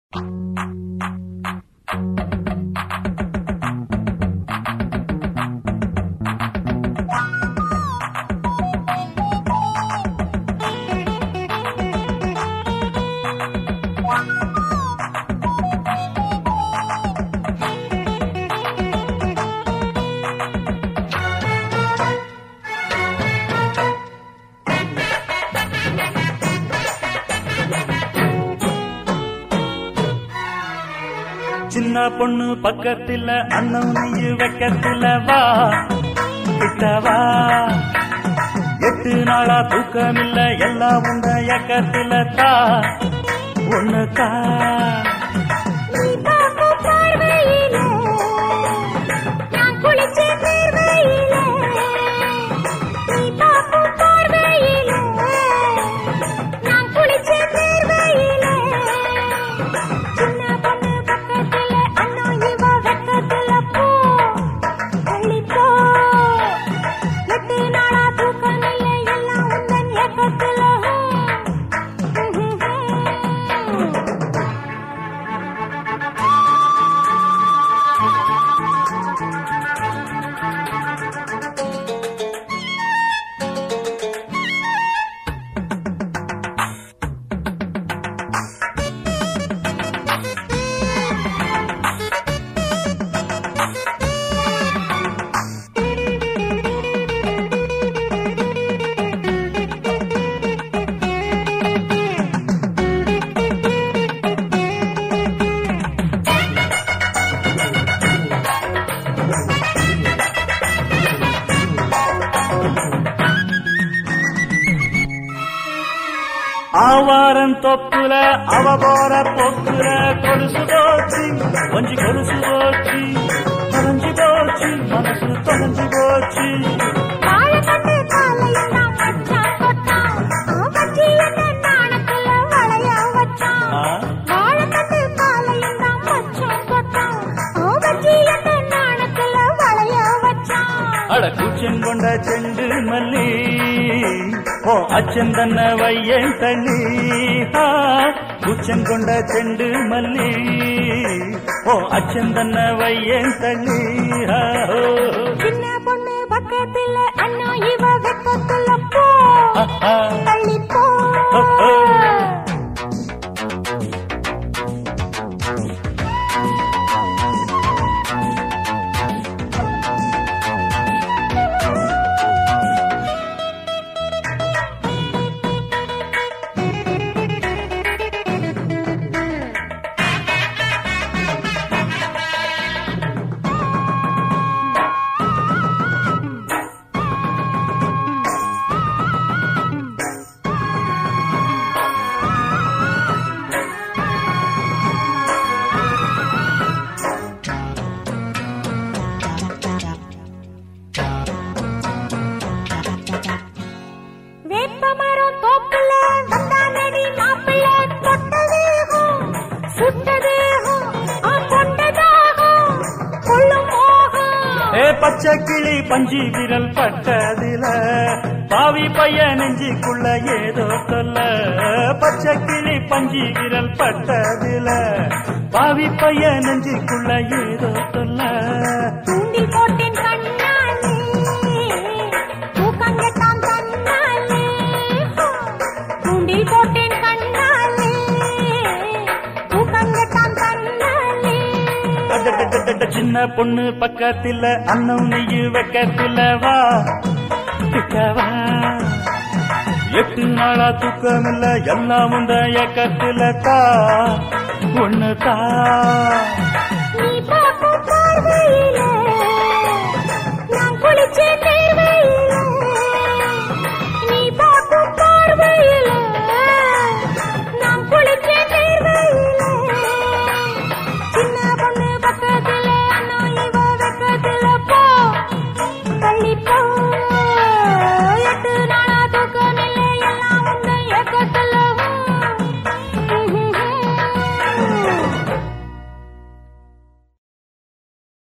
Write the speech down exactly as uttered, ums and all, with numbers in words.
சின்ன பொண்ணு பக்கத்துல அண்ணன் நெய்யு வைக்கத்துல வா கிட்டவா எட்டு நாளா தூக்கமில்ல எல்லாம் உண்ட ஏக்கத்துல தா ஒண்ணு தா ஆவாரன் தொப்புல அவ போற போக்குல கொலுசு போச்சு கொஞ்சி கொலுசு போச்சு தொலைஞ்சு போச்சு மனசு தொலைஞ்சு போச்சு அட கூச்சங்கொண்ட செண்டு மல்லி ஓ அச்சன் தன்ன வையன் தள்ளி கூச்சங்கொண்ட செண்டு மல்லி ஓ அச்சன் தன்ன வையன் தள்ளி சின்ன பொண்ணு பக்கத்துல அண்ணா இவ வெக்கத்துல போ தள்ளி போ பச்சை கிளி பஞ்சி விரல் பட்டதில பாவி பைய நெஞ்சிக்குள்ள ஏதோ சொல்ல பச்சை கிளி பஞ்சி விரல் பட்டதில பாவி பைய நெஞ்சிக்குள்ள ஏதோ சொல்ல தூண்டி போட்டேன் கண்ணாலே தூக்கங்கட்டாம் கண்ணாலே தூண்டி போட்டேன் கண்ணாலே தூக்கங்கட்டாம் கண்ணாலே சின்ன பொண்ணு பக்கத்துல அண்ணன் நெய்யு வைக்கத்துல வா கிட்டவா எட்டு நாளா தூக்கமில்ல எல்லாம் உண்ட ஏக்கத்துல தா ஒண்ணு தா நீ பார்க்கும் பார்வையிலே நான் குளிச்சேன் தேர்வையிலே நீ பார்க்கும் பார்வையிலே நான் குளிச்சேன் தேர்வையிலே சின்ன பொண்ணு பக்கத்துல அண்ணா இவ வெக்கத்துல போ தள்ளி போ